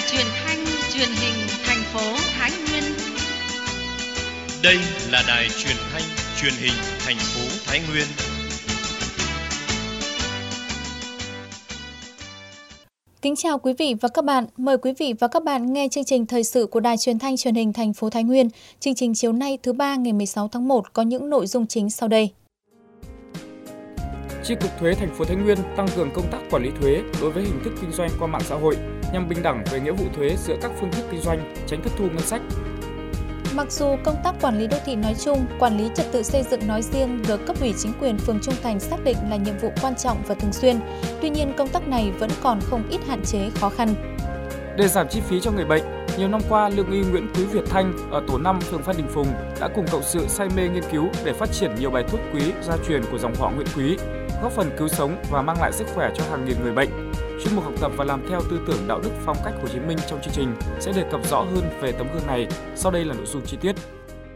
truyền thanh truyền hình thành phố Thái Nguyên. Đây là đài truyền thanh truyền hình thành phố Thái Nguyên. Kính chào quý vị và các bạn. Mời quý vị và các bạn nghe chương trình thời sự của đài truyền thanh truyền hình thành phố Thái Nguyên. Chương trình chiều nay thứ ba ngày 16 tháng 1 có những nội dung chính sau đây. Chi cục thuế thành phố Thái Nguyên tăng cường công tác quản lý thuế đối với hình thức kinh doanh qua mạng xã hội nhằm bình đẳng về nghĩa vụ thuế giữa các phương thức kinh doanh, tránh thất thu ngân sách. Mặc dù công tác quản lý đô thị nói chung, quản lý trật tự xây dựng nói riêng được cấp ủy chính quyền phường Trung Thành xác định là nhiệm vụ quan trọng và thường xuyên, tuy nhiên công tác này vẫn còn không ít hạn chế khó khăn. Để giảm chi phí cho người bệnh, nhiều năm qua Lương y Nguyễn Quý Việt Thanh ở tổ 5 phường Phan Đình Phùng đã cùng cộng sự say mê nghiên cứu để phát triển nhiều bài thuốc quý gia truyền của dòng họ Nguyễn Quý, góp phần cứu sống và mang lại sức khỏe cho hàng nghìn người bệnh. Chuyên mục học tập và làm theo tư tưởng đạo đức phong cách Hồ Chí Minh trong chương trình sẽ đề cập rõ hơn về tấm gương này. Sau đây là nội dung chi tiết.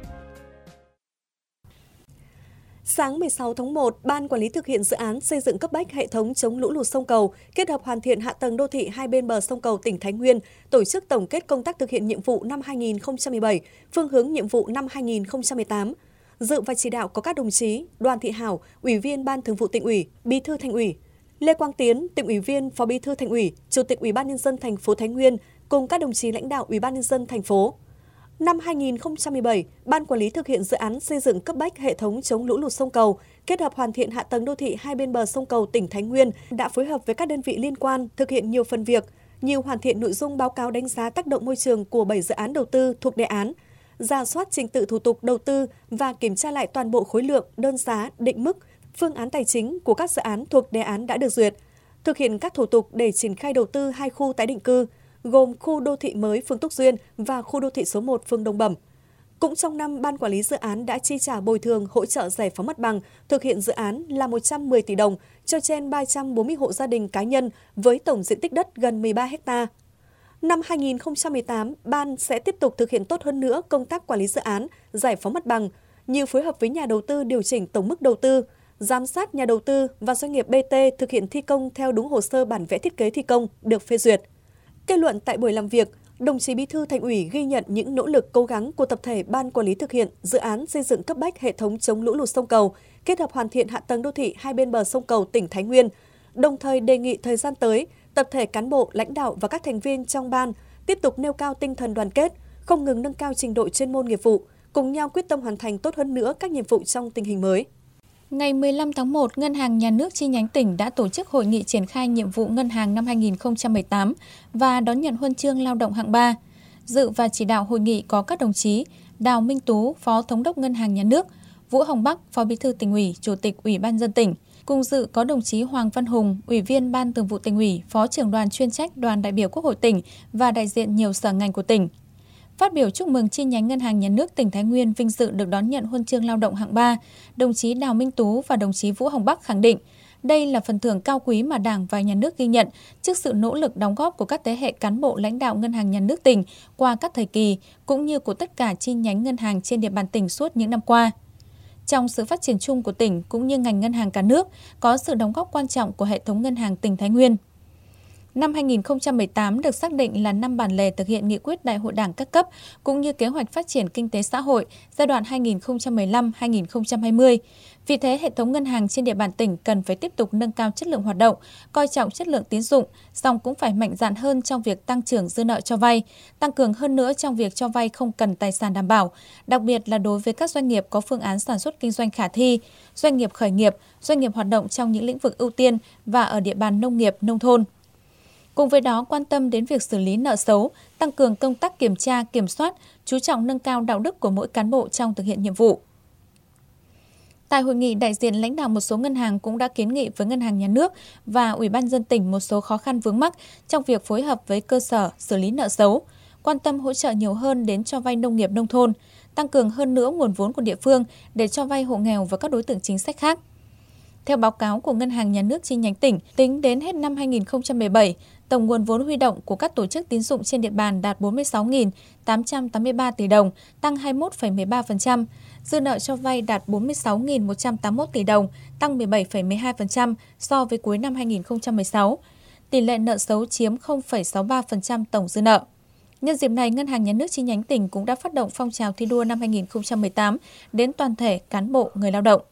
Sáng 16 tháng 1, Ban Quản lý thực hiện dự án xây dựng cấp bách hệ thống chống lũ lụt sông Cầu, kết hợp hoàn thiện hạ tầng đô thị hai bên bờ sông Cầu tỉnh Thái Nguyên, tổ chức tổng kết công tác thực hiện nhiệm vụ năm 2017, phương hướng nhiệm vụ năm 2018. Dự và chỉ đạo có các đồng chí Đoàn Thị Hảo, Ủy viên Ban Thường vụ Tỉnh ủy, Bí thư Thành ủy, Lê Quang Tiến, Tỉnh ủy viên, Phó Bí thư Thành ủy, Chủ tịch Ủy ban nhân dân thành phố Thái Nguyên cùng các đồng chí lãnh đạo Ủy ban nhân dân thành phố. Năm 2017, Ban Quản lý thực hiện dự án xây dựng cấp bách hệ thống chống lũ lụt sông Cầu, kết hợp hoàn thiện hạ tầng đô thị hai bên bờ sông Cầu tỉnh Thái Nguyên đã phối hợp với các đơn vị liên quan thực hiện nhiều phần việc, như hoàn thiện nội dung báo cáo đánh giá tác động môi trường của 7 dự án đầu tư thuộc đề án, rà soát trình tự thủ tục đầu tư và kiểm tra lại toàn bộ khối lượng, đơn giá, định mức, phương án tài chính của các dự án thuộc đề án đã được duyệt, thực hiện các thủ tục để triển khai đầu tư hai khu tái định cư, gồm khu đô thị mới phường Túc Duyên và khu đô thị số 1 phường Đồng Bẩm. Cũng trong năm, Ban Quản lý dự án đã chi trả bồi thường hỗ trợ giải phóng mặt bằng thực hiện dự án là 110 tỷ đồng cho trên 340 hộ gia đình cá nhân với tổng diện tích đất gần 13 ha. Năm 2018, Ban sẽ tiếp tục thực hiện tốt hơn nữa công tác quản lý dự án, giải phóng mặt bằng, như phối hợp với nhà đầu tư điều chỉnh tổng mức đầu tư, giám sát nhà đầu tư và doanh nghiệp BT thực hiện thi công theo đúng hồ sơ bản vẽ thiết kế thi công được phê duyệt. Kết luận tại buổi làm việc, đồng chí Bí thư Thành ủy ghi nhận những nỗ lực cố gắng của tập thể Ban Quản lý thực hiện dự án xây dựng cấp bách hệ thống chống lũ lụt sông Cầu, kết hợp hoàn thiện hạ tầng đô thị hai bên bờ sông Cầu tỉnh Thái Nguyên, đồng thời đề nghị thời gian tới, tập thể cán bộ, lãnh đạo và các thành viên trong ban tiếp tục nêu cao tinh thần đoàn kết, không ngừng nâng cao trình độ chuyên môn nghiệp vụ, cùng nhau quyết tâm hoàn thành tốt hơn nữa các nhiệm vụ trong tình hình mới. Ngày 15 tháng 1, Ngân hàng Nhà nước chi nhánh tỉnh đã tổ chức hội nghị triển khai nhiệm vụ ngân hàng năm 2018 và đón nhận huân chương lao động hạng 3. Dự và chỉ đạo hội nghị có các đồng chí Đào Minh Tú, Phó Thống đốc Ngân hàng Nhà nước, Vũ Hồng Bắc, Phó Bí thư Tỉnh ủy, Chủ tịch Ủy ban nhân dân tỉnh. Cùng dự có đồng chí Hoàng Văn Hùng, Ủy viên Ban Thường vụ Tỉnh ủy, Phó trưởng đoàn chuyên trách Đoàn đại biểu Quốc hội tỉnh và đại diện nhiều sở ngành của tỉnh. Phát biểu chúc mừng chi nhánh Ngân hàng Nhà nước tỉnh Thái Nguyên vinh dự được đón nhận huân chương lao động hạng 3, đồng chí Đào Minh Tú và đồng chí Vũ Hồng Bắc khẳng định đây là phần thưởng cao quý mà Đảng và Nhà nước ghi nhận trước sự nỗ lực đóng góp của các thế hệ cán bộ lãnh đạo Ngân hàng Nhà nước tỉnh qua các thời kỳ, cũng như của tất cả chi nhánh ngân hàng trên địa bàn tỉnh suốt những năm qua. Trong sự phát triển chung của tỉnh cũng như ngành ngân hàng cả nước, có sự đóng góp quan trọng của hệ thống ngân hàng tỉnh Thái Nguyên. Năm 2018 được xác định là năm bản lề thực hiện nghị quyết Đại hội Đảng các cấp cũng như kế hoạch phát triển kinh tế xã hội giai đoạn 2015-2020. Vì thế, hệ thống ngân hàng trên địa bàn tỉnh cần phải tiếp tục nâng cao chất lượng hoạt động, coi trọng chất lượng tín dụng, song cũng phải mạnh dạn hơn trong việc tăng trưởng dư nợ cho vay, tăng cường hơn nữa trong việc cho vay không cần tài sản đảm bảo, đặc biệt là đối với các doanh nghiệp có phương án sản xuất kinh doanh khả thi, doanh nghiệp khởi nghiệp, doanh nghiệp hoạt động trong những lĩnh vực ưu tiên và ở địa bàn nông nghiệp, nông thôn. Cùng với đó, quan tâm đến việc xử lý nợ xấu, tăng cường công tác kiểm tra, kiểm soát, chú trọng nâng cao đạo đức của mỗi cán bộ trong thực hiện nhiệm vụ. Tại hội nghị, đại diện lãnh đạo một số ngân hàng cũng đã kiến nghị với Ngân hàng Nhà nước và Ủy ban nhân dân tỉnh một số khó khăn vướng mắc trong việc phối hợp với cơ sở xử lý nợ xấu, quan tâm hỗ trợ nhiều hơn đến cho vay nông nghiệp nông thôn, tăng cường hơn nữa nguồn vốn của địa phương để cho vay hộ nghèo và các đối tượng chính sách khác. Theo báo cáo của Ngân hàng Nhà nước chi nhánh tỉnh, tính đến hết năm 2017, tổng nguồn vốn huy động của các tổ chức tín dụng trên địa bàn đạt 46.883 tỷ đồng, tăng 21,13%. Dư nợ cho vay đạt 46.181 tỷ đồng, tăng 17,12% so với cuối năm 2016. tỷ lệ nợ xấu chiếm 0,63% tổng dư nợ. Nhân dịp này, Ngân hàng Nhà nước chi nhánh tỉnh cũng đã phát động phong trào thi đua năm 2018 đến toàn thể cán bộ, người lao động.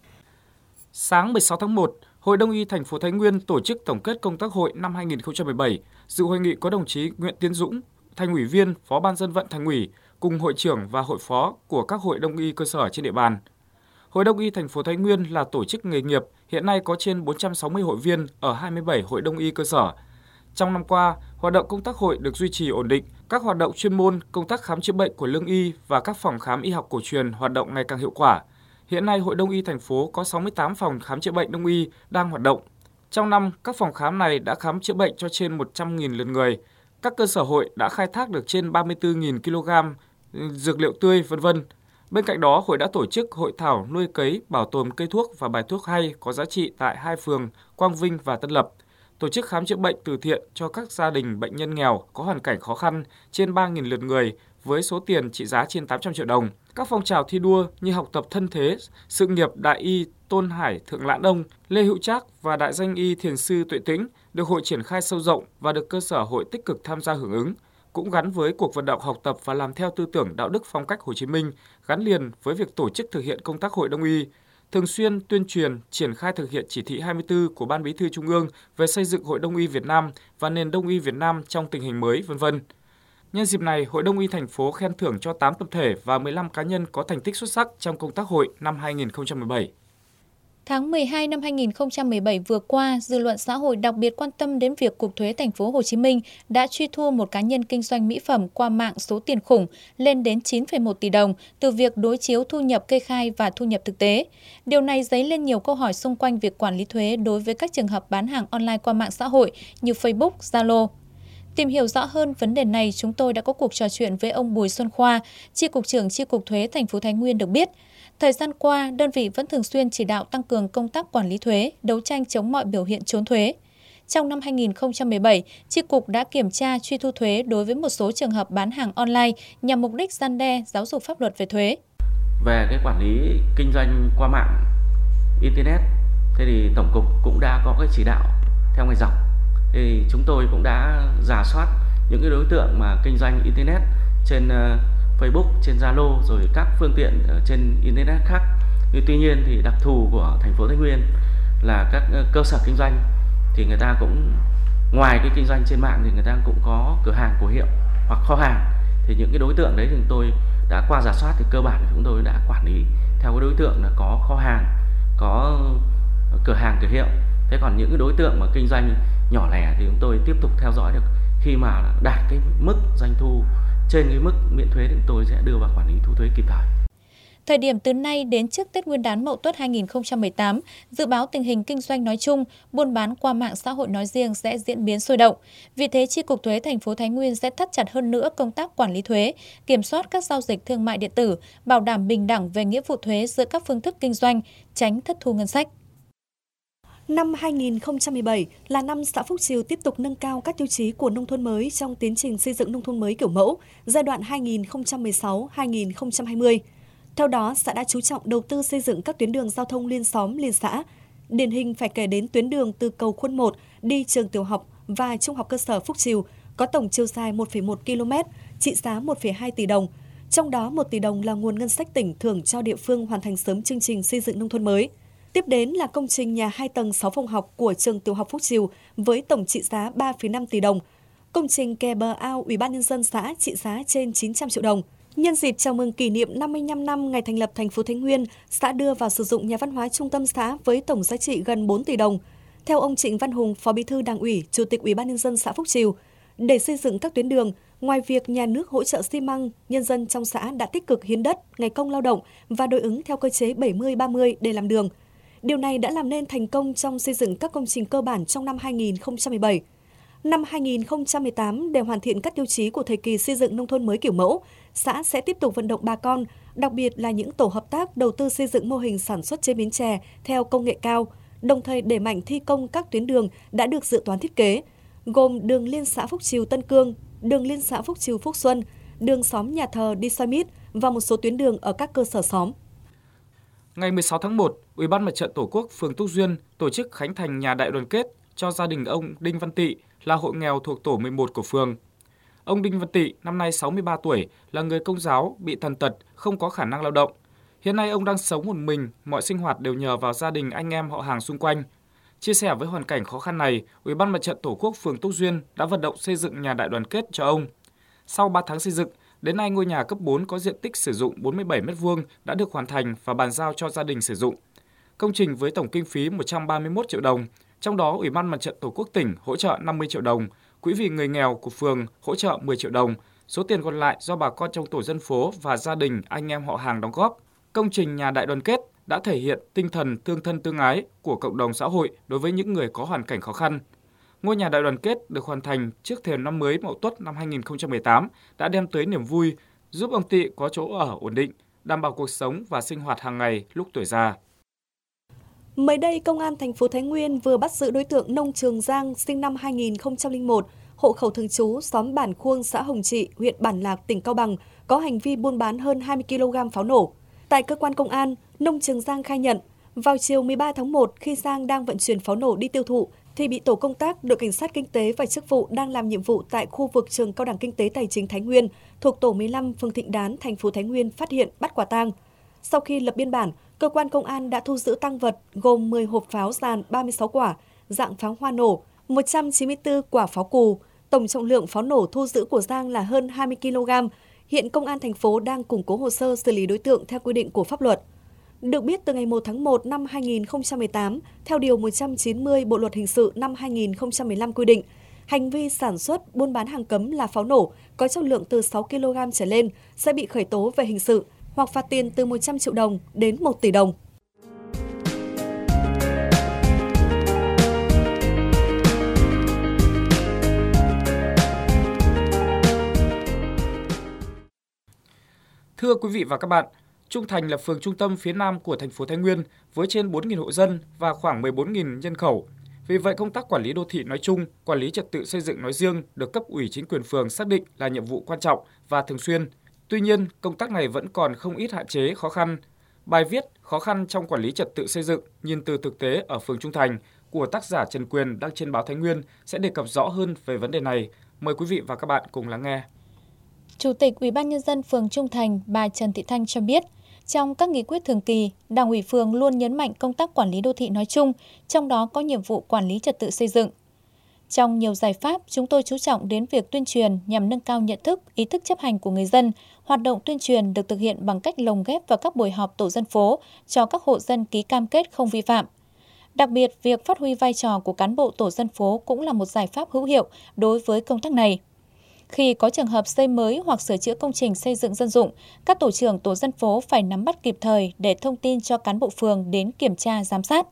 Sáng 16 tháng 1, Hội Đông y thành phố Thái Nguyên tổ chức tổng kết công tác hội năm 2017. Dự hội nghị có đồng chí Nguyễn Tiến Dũng, Thành ủy viên, Phó Ban Dân vận Thành ủy, cùng hội trưởng và hội phó của các hội Đông y cơ sở trên địa bàn. Hội Đông y thành phố Thái Nguyên là tổ chức nghề nghiệp, hiện nay có trên 460 hội viên ở 27 hội Đông y cơ sở. Trong năm qua, hoạt động công tác hội được duy trì ổn định, các hoạt động chuyên môn, công tác khám chữa bệnh của lương y và các phòng khám y học cổ truyền hoạt động ngày càng hiệu quả. Hiện nay, Hội Đông y thành phố có 68 phòng khám chữa bệnh Đông y đang hoạt động. Trong năm, các phòng khám này đã khám chữa bệnh cho trên 100.000 lượt người. Các cơ sở hội đã khai thác được trên 34.000 kg dược liệu tươi, v.v. Bên cạnh đó, hội đã tổ chức hội thảo nuôi cấy, bảo tồn cây thuốc và bài thuốc hay có giá trị tại 2 phường Quang Vinh và Tân Lập, tổ chức khám chữa bệnh từ thiện cho các gia đình bệnh nhân nghèo có hoàn cảnh khó khăn trên 3.000 lượt người với số tiền trị giá trên 800 triệu đồng. Các phong trào thi đua như học tập thân thế, sự nghiệp Đại y Tôn Hải Thượng Lãn Ông, Lê Hữu Trác và Đại danh y Thiền sư Tuệ Tĩnh được hội triển khai sâu rộng và được cơ sở hội tích cực tham gia hưởng ứng, cũng gắn với cuộc vận động học tập và làm theo tư tưởng đạo đức phong cách Hồ Chí Minh, gắn liền với việc tổ chức thực hiện công tác hội Đông y, thường xuyên tuyên truyền, triển khai thực hiện chỉ thị 24 của Ban Bí thư Trung ương về xây dựng Hội Đông y Việt Nam và nền Đông y Việt Nam trong tình hình mới, v.v. Nhân dịp này, Hội Đông y thành phố khen thưởng cho 8 tập thể và 15 cá nhân có thành tích xuất sắc trong công tác hội năm 2017. Tháng 12 năm 2017 vừa qua, dư luận xã hội đặc biệt quan tâm đến việc Cục Thuế Thành phố Hồ Chí Minh đã truy thu một cá nhân kinh doanh mỹ phẩm qua mạng số tiền khủng lên đến 9,1 tỷ đồng từ việc đối chiếu thu nhập kê khai và thu nhập thực tế. Điều này dấy lên nhiều câu hỏi xung quanh việc quản lý thuế đối với các trường hợp bán hàng online qua mạng xã hội như Facebook, Zalo. Tìm hiểu rõ hơn vấn đề này, chúng tôi đã có cuộc trò chuyện với ông Bùi Xuân Khoa, Chi cục trưởng Chi cục Thuế Thành phố Thái Nguyên được biết. Thời gian qua, đơn vị vẫn thường xuyên chỉ đạo tăng cường công tác quản lý thuế, đấu tranh chống mọi biểu hiện trốn thuế. Trong năm 2017, Chi cục đã kiểm tra truy thu thuế đối với một số trường hợp bán hàng online nhằm mục đích răn đe, giáo dục pháp luật về thuế. Về cái quản lý kinh doanh qua mạng Internet, thế thì Tổng cục cũng đã có cái chỉ đạo theo ngày dọc. Thì chúng tôi cũng đã rà soát những cái đối tượng mà kinh doanh Internet trên Facebook, trên Zalo rồi các phương tiện ở trên Internet khác. Tuy nhiên thì đặc thù của thành phố Thái Nguyên là các cơ sở kinh doanh thì người ta cũng ngoài cái kinh doanh trên mạng thì người ta cũng có cửa hàng của hiệu hoặc kho hàng. Thì những cái đối tượng đấy thì chúng tôi đã qua rà soát thì cơ bản chúng tôi đã quản lý theo cái đối tượng là có kho hàng, có cửa hàng cửa hiệu. Thế còn những cái đối tượng mà kinh doanh nhỏ lẻ thì chúng tôi tiếp tục theo dõi được, khi mà đạt cái mức doanh thu trên cái mức miễn thuế thì chúng tôi sẽ đưa vào quản lý thu thuế kịp thời. Thời điểm từ nay đến trước Tết Nguyên đán Mậu Tuất 2018, dự báo tình hình kinh doanh nói chung, buôn bán qua mạng xã hội nói riêng sẽ diễn biến sôi động. Vì thế, Chi cục Thuế Thành phố Thái Nguyên sẽ thắt chặt hơn nữa công tác quản lý thuế, kiểm soát các giao dịch thương mại điện tử, bảo đảm bình đẳng về nghĩa vụ thuế giữa các phương thức kinh doanh, tránh thất thu ngân sách. Năm 2017 là năm xã Phúc Triều tiếp tục nâng cao các tiêu chí của nông thôn mới trong tiến trình xây dựng nông thôn mới kiểu mẫu giai đoạn 2016-2020. Theo đó, xã đã chú trọng đầu tư xây dựng các tuyến đường giao thông liên xóm, liên xã. Điển hình phải kể đến tuyến đường từ cầu Khuôn 1 đi trường tiểu học và trung học cơ sở Phúc Triều có tổng chiều dài 1,1 km, trị giá 1,2 tỷ đồng. Trong đó 1 tỷ đồng là nguồn ngân sách tỉnh thưởng cho địa phương hoàn thành sớm chương trình xây dựng nông thôn mới. Tiếp đến là công trình nhà 2 tầng 6 phòng học của trường tiểu học Phúc Triều với tổng trị giá 3,5 tỷ đồng. Công trình kè bờ ao Ủy ban nhân dân xã trị giá trên 900 triệu đồng. Nhân dịp chào mừng kỷ niệm 55 năm ngày thành lập thành phố Thái Nguyên, xã đưa vào sử dụng nhà văn hóa trung tâm xã với tổng giá trị gần 4 tỷ đồng. Theo ông Trịnh Văn Hùng, Phó Bí thư Đảng ủy, Chủ tịch Ủy ban nhân dân xã Phúc Triều, để xây dựng các tuyến đường, ngoài việc nhà nước hỗ trợ xi măng, nhân dân trong xã đã tích cực hiến đất, ngày công lao động và đối ứng theo cơ chế 70-30 để làm đường. Điều này đã làm nên thành công trong xây dựng các công trình cơ bản trong năm 2017. Năm 2018, để hoàn thiện các tiêu chí của thời kỳ xây dựng nông thôn mới kiểu mẫu, xã sẽ tiếp tục vận động bà con, đặc biệt là những tổ hợp tác đầu tư xây dựng mô hình sản xuất chế biến chè theo công nghệ cao, đồng thời đẩy mạnh thi công các tuyến đường đã được dự toán thiết kế, gồm đường liên xã Phúc Triều Tân Cương, đường liên xã Phúc Triều Phúc Xuân, đường xóm nhà thờ đi Xoay Mít và một số tuyến đường ở các cơ sở xóm. Ngày 16 tháng 1, Ủy ban Mặt trận Tổ quốc phường Túc Duyên tổ chức khánh thành nhà đại đoàn kết cho gia đình ông Đinh Văn Tị là hộ nghèo thuộc tổ 11 của phường. Ông Đinh Văn Tị, năm nay 63 tuổi, là người Công giáo, bị tàn tật, không có khả năng lao động. Hiện nay ông đang sống một mình, mọi sinh hoạt đều nhờ vào gia đình anh em họ hàng xung quanh. Chia sẻ với hoàn cảnh khó khăn này, Ủy ban Mặt trận Tổ quốc phường Túc Duyên đã vận động xây dựng nhà đại đoàn kết cho ông. Sau 3 tháng xây dựng, đến nay ngôi nhà cấp 4 có diện tích sử dụng 47 m2 đã được hoàn thành và bàn giao cho gia đình sử dụng. Công trình với tổng kinh phí 131 triệu đồng, trong đó Ủy ban Mặt trận Tổ quốc tỉnh hỗ trợ 50 triệu đồng, Quỹ vì người nghèo của phường hỗ trợ 10 triệu đồng, số tiền còn lại do bà con trong tổ dân phố và gia đình anh em họ hàng đóng góp. Công trình nhà đại đoàn kết đã thể hiện tinh thần tương thân tương ái của cộng đồng xã hội đối với những người có hoàn cảnh khó khăn. Ngôi nhà đại đoàn kết được hoàn thành trước thềm năm mới Mậu Tuất năm 2018 đã đem tới niềm vui, giúp ông Tị có chỗ ở ổn định, đảm bảo cuộc sống và sinh hoạt hàng ngày lúc tuổi già. Mới đây, Công an thành phố Thái Nguyên vừa bắt giữ đối tượng Nông Trường Giang sinh năm 2001, hộ khẩu thường trú xóm Bản Khuông, xã Hồng Trị, huyện Bản Lạc, tỉnh Cao Bằng, có hành vi buôn bán hơn 20 kg pháo nổ. Tại cơ quan công an, Nông Trường Giang khai nhận, vào chiều 13 tháng 1 khi Giang đang vận chuyển pháo nổ đi tiêu thụ, thì bị tổ công tác đội cảnh sát kinh tế và chức vụ đang làm nhiệm vụ tại khu vực trường Cao đẳng Kinh tế Tài chính Thái Nguyên thuộc tổ 15 phường Thịnh Đán, thành phố Thái Nguyên phát hiện bắt quả tang. Sau khi lập biên bản, cơ quan công an đã thu giữ tang vật gồm 10 hộp pháo dàn 36 quả, dạng pháo hoa nổ, 194 quả pháo cù. Tổng trọng lượng pháo nổ thu giữ của Giang là hơn 20 kg. Hiện Công an thành phố đang củng cố hồ sơ xử lý đối tượng theo quy định của pháp luật. Được biết, từ ngày 1 tháng 1 năm 2018, theo Điều 190 Bộ Luật Hình sự năm 2015 quy định, hành vi sản xuất, buôn bán hàng cấm là pháo nổ có trọng lượng từ 6 kg trở lên sẽ bị khởi tố về hình sự hoặc phạt tiền từ 100 triệu đồng đến 1 tỷ đồng. Thưa quý vị và các bạn, Trung Thành là phường trung tâm phía Nam của thành phố Thái Nguyên với trên 4.000 hộ dân và khoảng 14.000 nhân khẩu. Vì vậy, công tác quản lý đô thị nói chung, quản lý trật tự xây dựng nói riêng được cấp ủy chính quyền phường xác định là nhiệm vụ quan trọng và thường xuyên. Tuy nhiên, công tác này vẫn còn không ít hạn chế, khó khăn. Bài viết "Khó khăn trong quản lý trật tự xây dựng nhìn từ thực tế ở phường Trung Thành" của tác giả Trần Quyền đăng trên báo Thái Nguyên sẽ đề cập rõ hơn về vấn đề này. Mời quý vị và các bạn cùng lắng nghe. Chủ tịch Ủy ban Nhân dân phường Trung Thành, bà Trần Thị Thanh cho biết, trong các nghị quyết thường kỳ, Đảng ủy phường luôn nhấn mạnh công tác quản lý đô thị nói chung, trong đó có nhiệm vụ quản lý trật tự xây dựng. Trong nhiều giải pháp, chúng tôi chú trọng đến việc tuyên truyền nhằm nâng cao nhận thức, ý thức chấp hành của người dân. Hoạt động tuyên truyền được thực hiện bằng cách lồng ghép vào các buổi họp tổ dân phố cho các hộ dân ký cam kết không vi phạm. Đặc biệt, việc phát huy vai trò của cán bộ tổ dân phố cũng là một giải pháp hữu hiệu đối với công tác này. Khi có trường hợp xây mới hoặc sửa chữa công trình xây dựng dân dụng, các tổ trưởng tổ dân phố phải nắm bắt kịp thời để thông tin cho cán bộ phường đến kiểm tra, giám sát.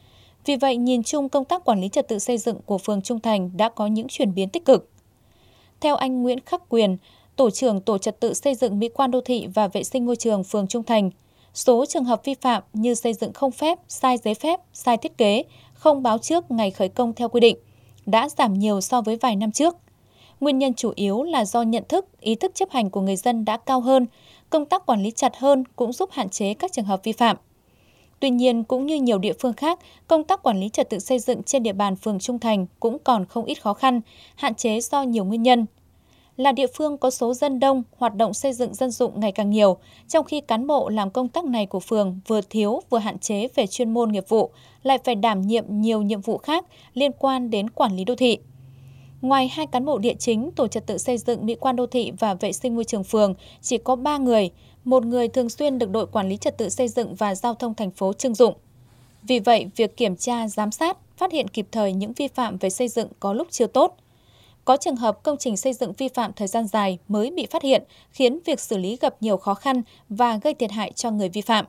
Vì vậy, nhìn chung công tác quản lý trật tự xây dựng của phường Trung Thành đã có những chuyển biến tích cực. Theo anh Nguyễn Khắc Quyền, tổ trưởng tổ trật tự xây dựng mỹ quan đô thị và vệ sinh môi trường phường Trung Thành, số trường hợp vi phạm như xây dựng không phép, sai giấy phép, sai thiết kế, không báo trước ngày khởi công theo quy định đã giảm nhiều so với vài năm trước. Nguyên nhân chủ yếu là do nhận thức, ý thức chấp hành của người dân đã cao hơn, công tác quản lý chặt hơn cũng giúp hạn chế các trường hợp vi phạm. Tuy nhiên, cũng như nhiều địa phương khác, công tác quản lý trật tự xây dựng trên địa bàn phường Trung Thành cũng còn không ít khó khăn, hạn chế do nhiều nguyên nhân. Là địa phương có số dân đông, hoạt động xây dựng dân dụng ngày càng nhiều, trong khi cán bộ làm công tác này của phường vừa thiếu vừa hạn chế về chuyên môn nghiệp vụ, lại phải đảm nhiệm nhiều nhiệm vụ khác liên quan đến quản lý đô thị. Ngoài 2 cán bộ địa chính, tổ trật tự xây dựng mỹ quan đô thị và vệ sinh môi trường phường chỉ có 3 người, 1 người thường xuyên được đội quản lý trật tự xây dựng và giao thông thành phố trưng dụng. Vì vậy, việc kiểm tra, giám sát, phát hiện kịp thời những vi phạm về xây dựng có lúc chưa tốt. Có trường hợp công trình xây dựng vi phạm thời gian dài mới bị phát hiện, khiến việc xử lý gặp nhiều khó khăn và gây thiệt hại cho người vi phạm.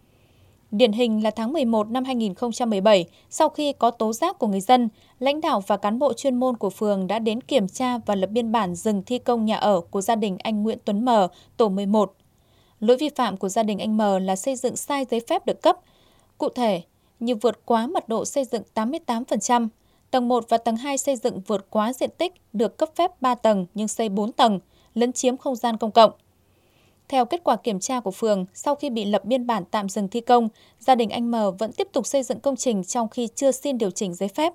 Điển hình là tháng 11 năm 2017, sau khi có tố giác của người dân, lãnh đạo và cán bộ chuyên môn của phường đã đến kiểm tra và lập biên bản dừng thi công nhà ở của gia đình anh Nguyễn Tuấn M, tổ 11. Lỗi vi phạm của gia đình anh M là xây dựng sai giấy phép được cấp. Cụ thể, như vượt quá mật độ xây dựng 88%, tầng 1 và tầng 2 xây dựng vượt quá diện tích được cấp phép 3 tầng nhưng xây 4 tầng, lấn chiếm không gian công cộng. Theo kết quả kiểm tra của phường, sau khi bị lập biên bản tạm dừng thi công, gia đình anh M vẫn tiếp tục xây dựng công trình trong khi chưa xin điều chỉnh giấy phép.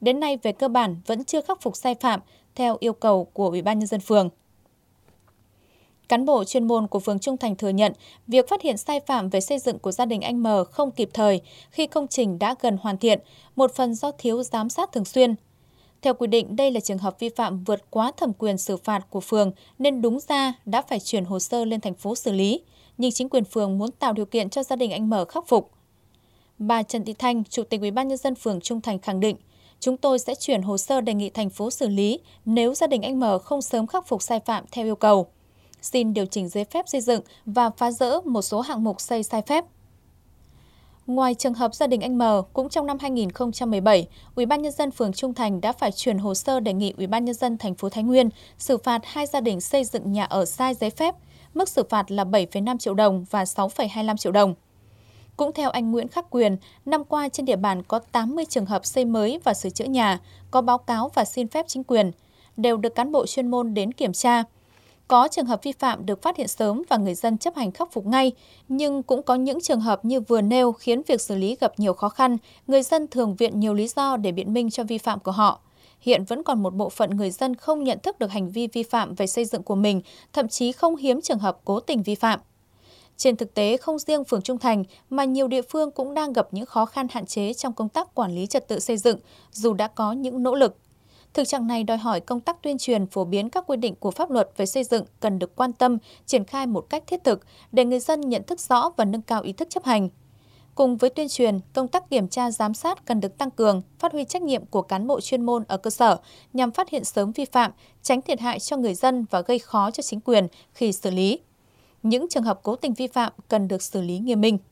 đến nay về cơ bản vẫn chưa khắc phục sai phạm theo yêu cầu của Ủy ban Nhân dân phường. Cán bộ chuyên môn của phường Trung Thành thừa nhận việc phát hiện sai phạm về xây dựng của gia đình anh M không kịp thời khi công trình đã gần hoàn thiện, một phần do thiếu giám sát thường xuyên. Theo quy định, đây là trường hợp vi phạm vượt quá thẩm quyền xử phạt của phường nên đúng ra đã phải chuyển hồ sơ lên thành phố xử lý, nhưng chính quyền phường muốn tạo điều kiện cho gia đình anh M khắc phục. Bà Trần Thị Thanh, Chủ tịch Ủy ban Nhân dân phường Trung Thành khẳng định, chúng tôi sẽ chuyển hồ sơ đề nghị thành phố xử lý nếu gia đình anh M không sớm khắc phục sai phạm theo yêu cầu. Xin điều chỉnh giấy phép xây dựng và phá dỡ một số hạng mục xây sai phép. Ngoài trường hợp gia đình anh M, cũng trong năm 2017, Ủy ban Nhân dân phường Trung Thành đã phải chuyển hồ sơ đề nghị Ủy ban Nhân dân thành phố Thái Nguyên xử phạt 2 gia đình xây dựng nhà ở sai giấy phép, mức xử phạt là 7,5 triệu đồng và 6,25 triệu đồng. Cũng theo anh Nguyễn Khắc Quyền, năm qua trên địa bàn có 80 trường hợp xây mới và sửa chữa nhà, có báo cáo và xin phép chính quyền, đều được cán bộ chuyên môn đến kiểm tra. Có trường hợp vi phạm được phát hiện sớm và người dân chấp hành khắc phục ngay, nhưng cũng có những trường hợp như vừa nêu khiến việc xử lý gặp nhiều khó khăn, người dân thường viện nhiều lý do để biện minh cho vi phạm của họ. Hiện vẫn còn một bộ phận người dân không nhận thức được hành vi vi phạm về xây dựng của mình, thậm chí không hiếm trường hợp cố tình vi phạm. Trên thực tế, không riêng phường Trung Thành mà nhiều địa phương cũng đang gặp những khó khăn hạn chế trong công tác quản lý trật tự xây dựng, dù đã có những nỗ lực. Thực trạng này đòi hỏi công tác tuyên truyền phổ biến các quy định của pháp luật về xây dựng cần được quan tâm, triển khai một cách thiết thực để người dân nhận thức rõ và nâng cao ý thức chấp hành. Cùng với tuyên truyền, công tác kiểm tra giám sát cần được tăng cường, phát huy trách nhiệm của cán bộ chuyên môn ở cơ sở nhằm phát hiện sớm vi phạm, tránh thiệt hại cho người dân và gây khó cho chính quyền khi xử lý. Những trường hợp cố tình vi phạm cần được xử lý nghiêm minh.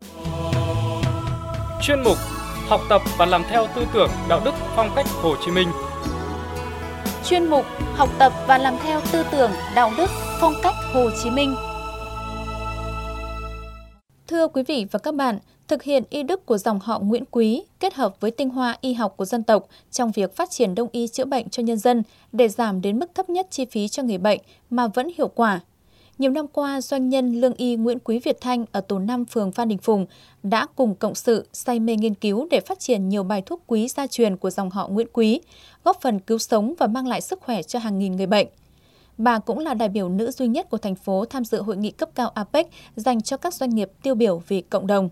Chuyên mục Học tập và làm theo tư tưởng, đạo đức, phong cách Hồ Chí Minh. Chuyên mục Học tập và làm theo tư tưởng, đạo đức, phong cách Hồ Chí Minh. Thưa quý vị và các bạn, thực hiện y đức của dòng họ Nguyễn Quý kết hợp với tinh hoa y học của dân tộc trong việc phát triển đông y chữa bệnh cho nhân dân để giảm đến mức thấp nhất chi phí cho người bệnh mà vẫn hiệu quả. Nhiều năm qua, doanh nhân lương y Nguyễn Quý Việt Thanh ở tổ 5 phường Phan Đình Phùng đã cùng cộng sự say mê nghiên cứu để phát triển nhiều bài thuốc quý gia truyền của dòng họ Nguyễn Quý, góp phần cứu sống và mang lại sức khỏe cho hàng nghìn người bệnh. Bà cũng là đại biểu nữ duy nhất của thành phố tham dự hội nghị cấp cao APEC dành cho các doanh nghiệp tiêu biểu vì cộng đồng.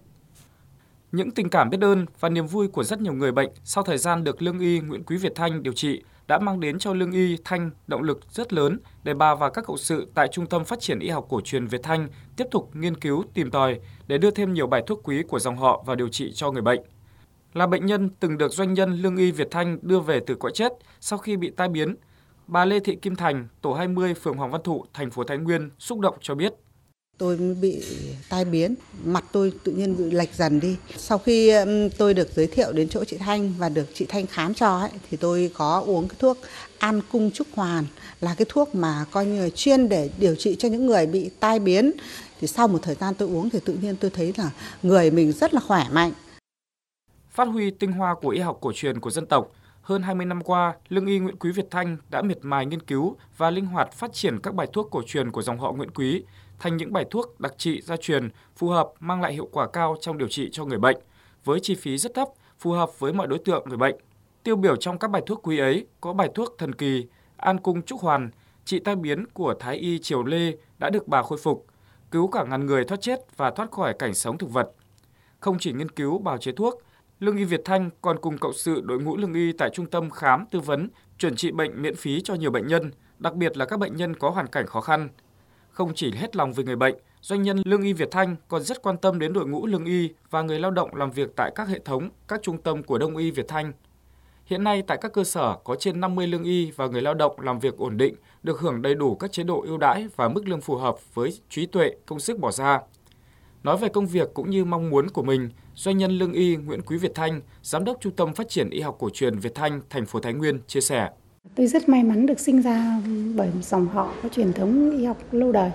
Những tình cảm biết ơn và niềm vui của rất nhiều người bệnh sau thời gian được lương y Nguyễn Quý Việt Thanh điều trị đã mang đến cho lương y Thanh động lực rất lớn để bà và các cộng sự tại Trung tâm Phát triển Y học Cổ truyền Việt Thanh tiếp tục nghiên cứu, tìm tòi để đưa thêm nhiều bài thuốc quý của dòng họ vào điều trị cho người bệnh. Là bệnh nhân từng được doanh nhân lương y Việt Thanh đưa về từ cõi chết sau khi bị tai biến, bà Lê Thị Kim Thành, tổ 20, phường Hoàng Văn Thụ, thành phố Thái Nguyên xúc động cho biết. Tôi bị tai biến, mặt tôi tự nhiên bị lệch dần đi. Sau khi tôi được giới thiệu đến chỗ chị Thanh và được chị Thanh khám cho thì tôi có uống cái thuốc An Cung Trúc Hoàn, là cái thuốc mà coi như là chuyên để điều trị cho những người bị tai biến. Thì sau một thời gian tôi uống thì tự nhiên tôi thấy là người mình rất là khỏe mạnh. Phát huy tinh hoa của y học cổ truyền của dân tộc, hơn 20 năm qua, lương y Nguyễn Quý Việt Thanh đã miệt mài nghiên cứu và linh hoạt phát triển các bài thuốc cổ truyền của dòng họ Nguyễn Quý thành những bài thuốc đặc trị gia truyền phù hợp, mang lại hiệu quả cao trong điều trị cho người bệnh, với chi phí rất thấp, phù hợp với mọi đối tượng người bệnh. Tiêu biểu trong các bài thuốc quý ấy có bài thuốc thần kỳ An Cung Trúc Hoàn, trị tai biến của Thái y Triều Lê đã được bà khôi phục, cứu cả ngàn người thoát chết và thoát khỏi cảnh sống thực vật. Không chỉ nghiên cứu bào chế thuốc, lương y Việt Thanh còn cùng cộng sự đội ngũ lương y tại trung tâm khám tư vấn, chuẩn trị bệnh miễn phí cho nhiều bệnh nhân, đặc biệt là các bệnh nhân có hoàn cảnh khó khăn. Không chỉ hết lòng về người bệnh, doanh nhân lương y Việt Thanh còn rất quan tâm đến đội ngũ lương y và người lao động làm việc tại các hệ thống, các trung tâm của Đông y Việt Thanh. Hiện nay tại các cơ sở có trên 50 lương y và người lao động làm việc ổn định, được hưởng đầy đủ các chế độ ưu đãi và mức lương phù hợp với trí tuệ, công sức bỏ ra. Nói về công việc cũng như mong muốn của mình, doanh nhân lương y Nguyễn Quý Việt Thanh, giám đốc Trung tâm Phát triển Y học Cổ truyền Việt Thanh, thành phố Thái Nguyên chia sẻ. Tôi rất may mắn được sinh ra bởi một dòng họ có truyền thống y học lâu đời.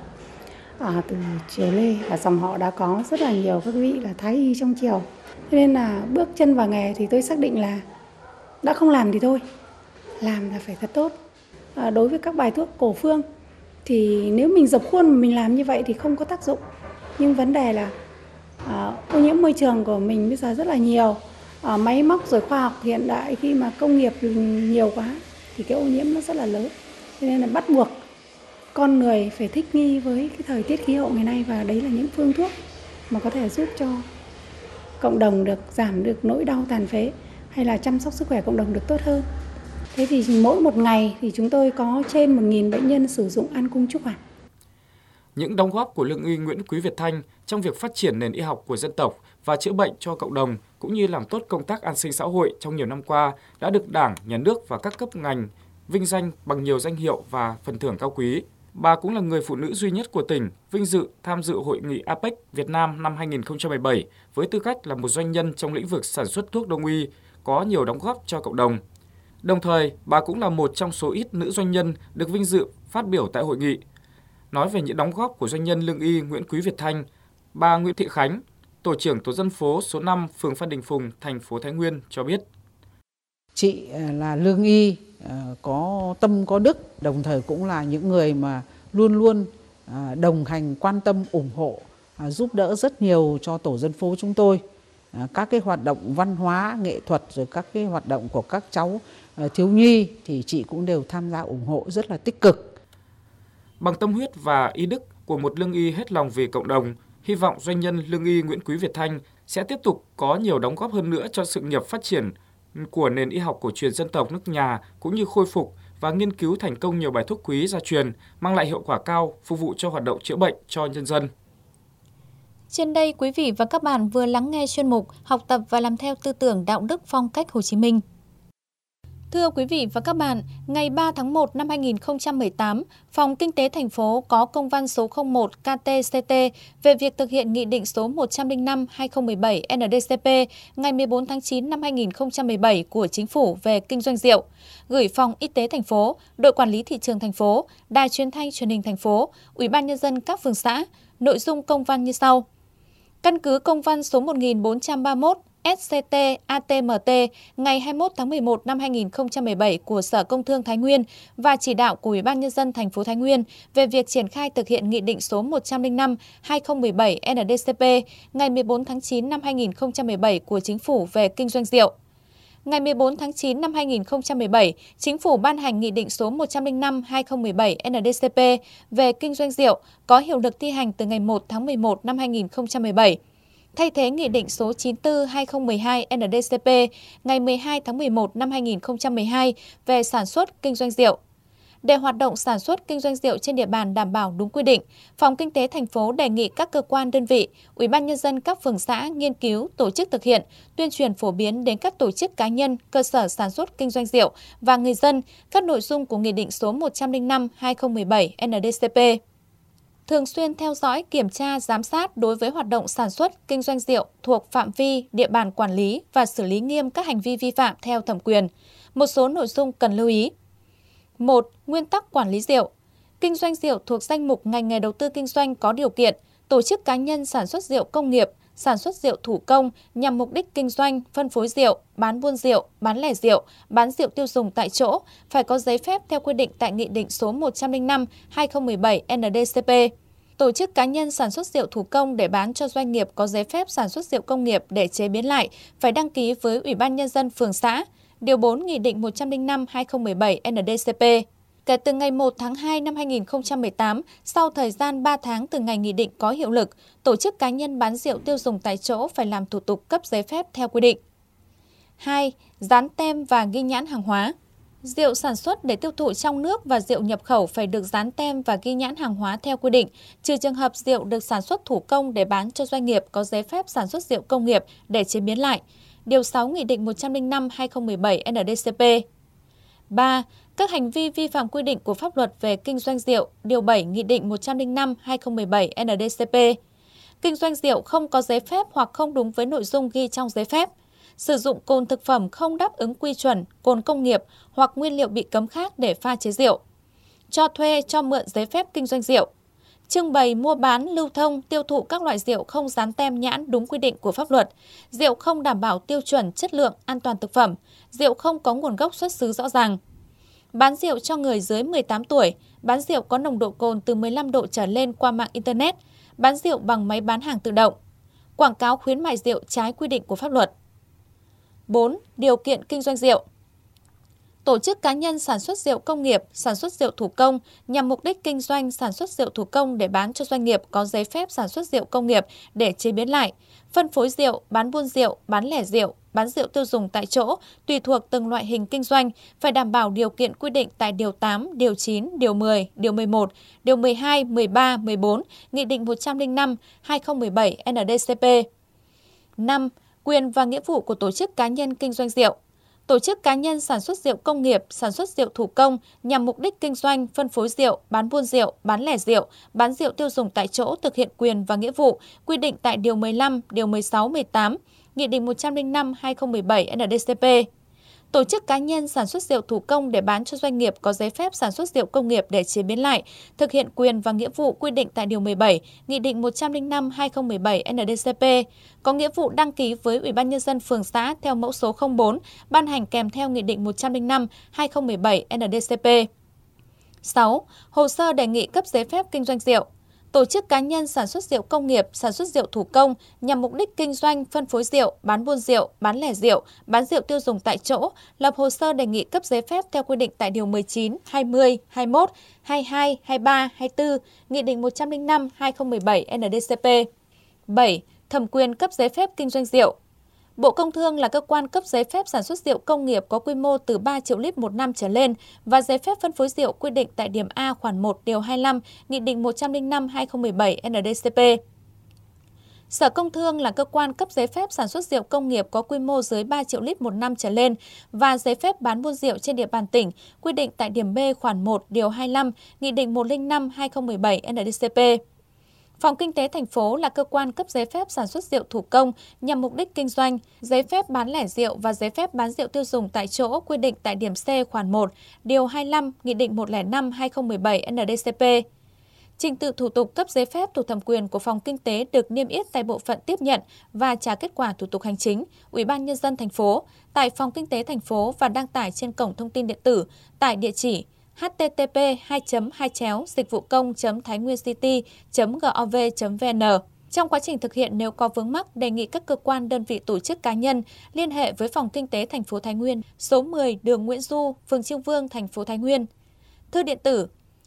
Từ Triều Lê và dòng họ đã có rất là nhiều các vị là thái y trong triều. Cho nên là bước chân vào nghề thì tôi xác định là đã không làm thì thôi, làm là phải thật tốt. Đối với các bài thuốc cổ phương thì nếu mình dập khuôn mà mình làm như vậy thì không có tác dụng. Nhưng vấn đề là ô nhiễm môi trường của mình bây giờ rất là nhiều. máy móc rồi khoa học hiện đại, khi mà công nghiệp nhiều quá thì cái ô nhiễm nó rất là lớn. Cho nên là bắt buộc con người phải thích nghi với cái thời tiết khí hậu ngày nay, và đấy là những phương thuốc mà có thể giúp cho cộng đồng được giảm được nỗi đau tàn phế hay là chăm sóc sức khỏe cộng đồng được tốt hơn. Thế thì mỗi một ngày thì chúng tôi có trên 1.000 bệnh nhân sử dụng An Cung Trúc Hoàn. Những đóng góp của Lương y Nguyễn Quý Việt Thanh trong việc phát triển nền y học của dân tộc và chữa bệnh cho cộng đồng cũng như làm tốt công tác an sinh xã hội trong nhiều năm qua đã được Đảng, Nhà nước và các cấp ngành vinh danh bằng nhiều danh hiệu và phần thưởng cao quý. Bà cũng là người phụ nữ duy nhất của tỉnh vinh dự tham dự hội nghị APEC Việt Nam năm 2017 với tư cách là một doanh nhân trong lĩnh vực sản xuất thuốc đông y có nhiều đóng góp cho cộng đồng. Đồng thời, bà cũng là một trong số ít nữ doanh nhân được vinh dự phát biểu tại hội nghị. Nói về những đóng góp của doanh nhân lương y Nguyễn Quý Việt Thanh, bà Nguyễn Thị Khánh, tổ trưởng tổ dân phố số 5 phường Phan Đình Phùng, thành phố Thái Nguyên cho biết. Chị là lương y, có tâm có đức, đồng thời cũng là những người mà luôn luôn đồng hành, quan tâm, ủng hộ, giúp đỡ rất nhiều cho tổ dân phố chúng tôi. Các cái hoạt động văn hóa, nghệ thuật rồi các cái hoạt động của các cháu thiếu nhi thì chị cũng đều tham gia ủng hộ rất là tích cực. Bằng tâm huyết và y đức của một lương y hết lòng vì cộng đồng, hy vọng doanh nhân lương y Nguyễn Quý Việt Thanh sẽ tiếp tục có nhiều đóng góp hơn nữa cho sự nghiệp phát triển của nền y học cổ truyền dân tộc nước nhà, cũng như khôi phục và nghiên cứu thành công nhiều bài thuốc quý gia truyền mang lại hiệu quả cao, phục vụ cho hoạt động chữa bệnh cho nhân dân. Trên đây, quý vị và các bạn vừa lắng nghe chuyên mục Học tập và làm theo tư tưởng đạo đức phong cách Hồ Chí Minh. Thưa quý vị và các bạn, ngày 3 tháng 1 năm 2018, Phòng Kinh tế thành phố có công văn số 01 KT-CT về việc thực hiện Nghị định số 105/2017 NĐ-CP ngày 14 tháng 9 năm 2017 của Chính phủ về kinh doanh rượu, gửi Phòng Y tế thành phố, Đội Quản lý Thị trường thành phố, Đài Truyền thanh Truyền hình thành phố, Ủy ban Nhân dân các phường xã. Nội dung công văn như sau. Căn cứ công văn số 1431 SCT-ATMT ngày 21 tháng 11 năm 2017 của Sở Công Thương Thái Nguyên và chỉ đạo của Ủy ban Nhân dân thành phố Thái Nguyên về việc triển khai thực hiện Nghị định số 105/2017 NĐ-CP ngày 14 tháng 9 năm 2017 của Chính phủ về kinh doanh rượu. Ngày 14 tháng 9 năm 2017, Chính phủ ban hành Nghị định số 105/2017 NĐ-CP về kinh doanh rượu có hiệu lực thi hành từ ngày 1 tháng 11 năm 2017. Thay thế Nghị định số 94/2012 NĐ-CP ngày 12 tháng 11 năm 2012 về sản xuất kinh doanh rượu. Để hoạt động sản xuất kinh doanh rượu trên địa bàn đảm bảo đúng quy định, Phòng Kinh tế thành phố đề nghị các cơ quan đơn vị, Ủy ban Nhân dân các phường xã nghiên cứu, tổ chức thực hiện, tuyên truyền phổ biến đến các tổ chức cá nhân, cơ sở sản xuất kinh doanh rượu và người dân các nội dung của Nghị định số 105/2017 NĐ-CP. Thường xuyên theo dõi, kiểm tra, giám sát đối với hoạt động sản xuất, kinh doanh rượu thuộc phạm vi, địa bàn quản lý và xử lý nghiêm các hành vi vi phạm theo thẩm quyền. Một số nội dung cần lưu ý. 1. Nguyên tắc quản lý rượu. Kinh doanh rượu thuộc danh mục ngành nghề đầu tư kinh doanh có điều kiện, tổ chức cá nhân sản xuất rượu công nghiệp, sản xuất rượu thủ công nhằm mục đích kinh doanh, phân phối rượu, bán buôn rượu, bán lẻ rượu, bán rượu tiêu dùng tại chỗ, phải có giấy phép theo quy định tại Nghị định số 105/2017 NĐ-CP. Tổ chức cá nhân sản xuất rượu thủ công để bán cho doanh nghiệp có giấy phép sản xuất rượu công nghiệp để chế biến lại phải đăng ký với Ủy ban Nhân dân phường xã. Điều 4 Nghị định 105/2017 NĐ-CP. Kể từ ngày 1 tháng 2 năm 2018, sau thời gian 3 tháng từ ngày nghị định có hiệu lực, tổ chức cá nhân bán rượu tiêu dùng tại chỗ phải làm thủ tục cấp giấy phép theo quy định. 2. Dán tem và ghi nhãn hàng hóa. Rượu sản xuất để tiêu thụ trong nước và rượu nhập khẩu phải được dán tem và ghi nhãn hàng hóa theo quy định, trừ trường hợp rượu được sản xuất thủ công để bán cho doanh nghiệp có giấy phép sản xuất rượu công nghiệp để chế biến lại. Điều 6 Nghị định 105/2017 NĐ-CP. 3. Các hành vi vi phạm quy định của pháp luật về kinh doanh rượu, Điều 7 Nghị định 105/2017 NĐ-CP. Kinh doanh rượu không có giấy phép hoặc không đúng với nội dung ghi trong giấy phép. Sử dụng cồn thực phẩm không đáp ứng quy chuẩn, cồn công nghiệp hoặc nguyên liệu bị cấm khác để pha chế rượu. Cho thuê, cho mượn giấy phép kinh doanh rượu. Trưng bày, mua bán, lưu thông, tiêu thụ các loại rượu không dán tem nhãn đúng quy định của pháp luật, rượu không đảm bảo tiêu chuẩn chất lượng, an toàn thực phẩm, rượu không có nguồn gốc xuất xứ rõ ràng. Bán rượu cho người dưới 18 tuổi, bán rượu có nồng độ cồn từ 15 độ trở lên qua mạng Internet, bán rượu bằng máy bán hàng tự động. Quảng cáo khuyến mại rượu trái quy định của pháp luật. 4. Điều kiện kinh doanh rượu. Tổ chức cá nhân sản xuất rượu công nghiệp, sản xuất rượu thủ công nhằm mục đích kinh doanh sản xuất rượu thủ công để bán cho doanh nghiệp có giấy phép sản xuất rượu công nghiệp để chế biến lại, phân phối rượu, bán buôn rượu, bán lẻ rượu, bán rượu tiêu dùng tại chỗ, tùy thuộc từng loại hình kinh doanh, phải đảm bảo điều kiện quy định tại Điều 8, Điều 9, Điều 10, Điều 11, Điều 12, 13, 14, Nghị định 105/2017 NĐ-CP. 5. Quyền và nghĩa vụ của tổ chức cá nhân kinh doanh rượu. Tổ chức cá nhân sản xuất rượu công nghiệp, sản xuất rượu thủ công nhằm mục đích kinh doanh, phân phối rượu, bán buôn rượu, bán lẻ rượu, bán rượu tiêu dùng tại chỗ thực hiện quyền và nghĩa vụ quy định tại Điều 15, Điều 16, 18, Nghị định 105/2017 NĐ-CP. Tổ chức cá nhân sản xuất rượu thủ công để bán cho doanh nghiệp có giấy phép sản xuất rượu công nghiệp để chế biến lại, thực hiện quyền và nghĩa vụ quy định tại Điều 17, Nghị định 105/2017 NĐ-CP, có nghĩa vụ đăng ký với Ủy ban Nhân dân phường xã theo mẫu số 04, ban hành kèm theo Nghị định 105/2017 NĐ-CP. 6. Hồ sơ đề nghị cấp giấy phép kinh doanh rượu. Tổ chức cá nhân sản xuất rượu công nghiệp, sản xuất rượu thủ công nhằm mục đích kinh doanh, phân phối rượu, bán buôn rượu, bán lẻ rượu, bán rượu tiêu dùng tại chỗ, lập hồ sơ đề nghị cấp giấy phép theo quy định tại Điều 19, 20, 21, 22, 23, 24, Nghị định 105/2017 NĐ-CP. 7. Thẩm quyền cấp giấy phép kinh doanh rượu. Bộ Công Thương là cơ quan cấp giấy phép sản xuất rượu công nghiệp có quy mô từ 3 triệu lít một năm trở lên và giấy phép phân phối rượu quy định tại điểm A khoản 1 điều 25 Nghị định 105/2017 NĐ-CP. Sở Công Thương là cơ quan cấp giấy phép sản xuất rượu công nghiệp có quy mô dưới 3 triệu lít một năm trở lên và giấy phép bán buôn rượu trên địa bàn tỉnh quy định tại điểm B khoản 1 điều 25 Nghị định 105/2017 NĐ-CP. Phòng Kinh tế thành phố là cơ quan cấp giấy phép sản xuất rượu thủ công nhằm mục đích kinh doanh, giấy phép bán lẻ rượu và giấy phép bán rượu tiêu dùng tại chỗ quy định tại điểm C khoản 1, điều 25, Nghị định 105/2017 NĐ-CP. Trình tự thủ tục cấp giấy phép thuộc thẩm quyền của Phòng Kinh tế được niêm yết tại bộ phận tiếp nhận và trả kết quả thủ tục hành chính, Ủy ban Nhân dân thành phố, tại Phòng Kinh tế thành phố và đăng tải trên cổng thông tin điện tử tại địa chỉ http://dịch-vụ-công.thainhnguyêncity.gov.vn. Trong quá trình thực hiện nếu có vướng mắc, đề nghị các cơ quan, đơn vị, tổ chức cá nhân liên hệ với Phòng Kinh tế thành phố Thái Nguyên, số 10 đường Nguyễn Du, phường Trương Vương, thành phố Thái Nguyên. Thư điện tử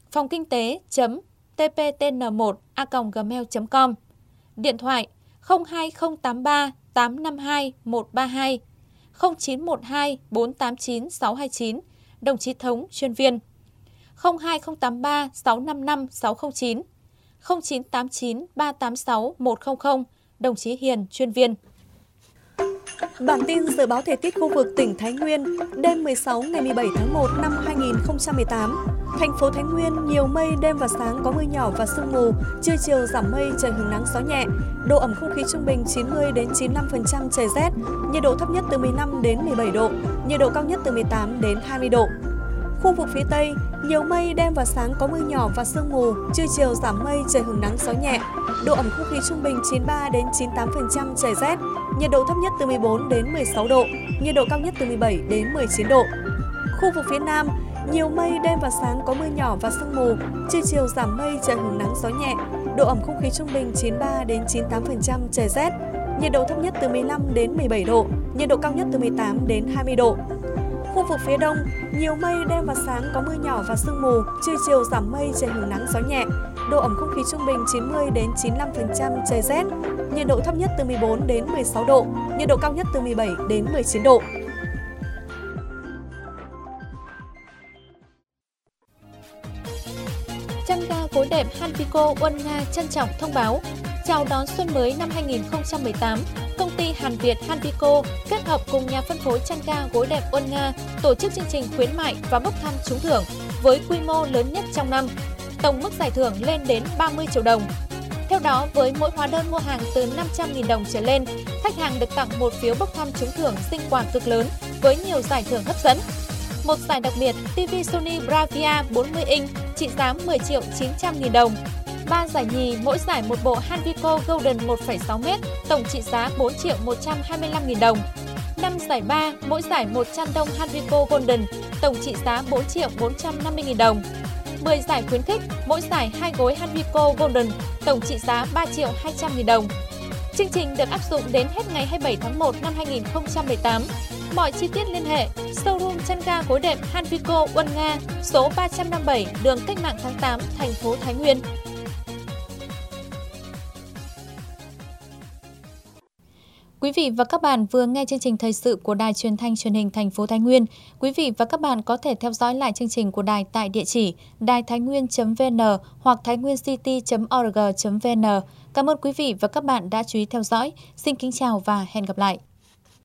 phongkinte.tptn1@gmail.com. Điện thoại 02083 852 132 0912 489 629, đồng chí Thống, chuyên viên. 02083 655 609, 0989 386 100, đồng chí Hiền, chuyên viên. Bản tin dự báo thời tiết khu vực tỉnh Thái Nguyên đêm 16 ngày 17 tháng 1 năm 2018. Thành phố Thái Nguyên nhiều mây, đêm và sáng có mưa nhỏ và sương mù, trưa chiều giảm mây, trời hứng nắng gió nhẹ. Độ ẩm không khí trung bình 90 đến 95%, trời rét. Nhiệt độ thấp nhất từ 15 đến 17 độ, nhiệt độ cao nhất từ 18 đến 20 độ. Khu vực phía Tây, nhiều mây, đêm và sáng có mưa nhỏ và sương mù, trưa chiều giảm mây, trời hứng nắng gió nhẹ. Độ ẩm không khí trung bình 93 đến 98%, trời rét. Nhiệt độ thấp nhất từ 14 đến 16 độ, nhiệt độ cao nhất từ 17 đến 19 độ. Khu vực phía Nam, nhiều mây, đêm và sáng có mưa nhỏ và sương mù, trưa chiều giảm mây, trời hứng nắng gió nhẹ. Độ ẩm không khí trung bình 93 đến 98%, trời rét. Nhiệt độ thấp nhất từ 15 đến 17 độ, nhiệt độ cao nhất từ 18 đến 20 độ. Khu vực phía Đông, nhiều mây, đêm và sáng có mưa nhỏ và sương mù, trưa chiều giảm mây, trời hứng nắng gió nhẹ. Độ ẩm không khí trung bình 90 đến 95%, trời rét. Nhiệt độ thấp nhất từ 14 đến 16 độ, nhiệt độ cao nhất từ 17 đến 19 độ. Chăn ga gối đệm Hanvico Uân Nga trân trọng thông báo chào đón xuân mới năm 2018. Công ty Hàn Việt Hanvico kết hợp cùng nhà phân phối chăn ga gối đệm Uân Nga tổ chức chương trình khuyến mại và bốc thăm trúng thưởng với quy mô lớn nhất trong năm. Tổng mức giải thưởng lên đến 30 triệu đồng. Theo đó, với mỗi hóa đơn mua hàng từ 500.000 đồng trở lên, khách hàng được tặng một phiếu bốc thăm trúng thưởng sinh quà cực lớn với nhiều giải thưởng hấp dẫn. Một giải đặc biệt TV Sony Bravia 40 inch trị giá 10 triệu 900 nghìn đồng. 3 giải nhì, mỗi giải một bộ Hanvico Golden 1,6m, tổng trị giá 4 triệu 125 nghìn đồng. 5 giải ba, mỗi giải một chăn đông Hanvico Golden, tổng trị giá 4 triệu 450 nghìn đồng. 10 giải khuyến khích, mỗi giải 2 gối Hanvico Golden, tổng trị giá 3 triệu 200 nghìn đồng. Chương trình được áp dụng đến hết ngày 27 tháng 1 năm 2018. Mọi chi tiết liên hệ showroom chăn ga gối đệm Hanvico Uân Nga, số 357 đường Cách mạng tháng 8, thành phố Thái Nguyên. Quý vị và các bạn vừa nghe chương trình thời sự của Đài Truyền thanh Truyền hình thành phố Thái Nguyên. Quý vị và các bạn có thể theo dõi lại chương trình của đài tại địa chỉ đài-thainguyen.vn hoặc thainguencity.org.vn. Cảm ơn quý vị và các bạn đã chú ý theo dõi. Xin kính chào và hẹn gặp lại.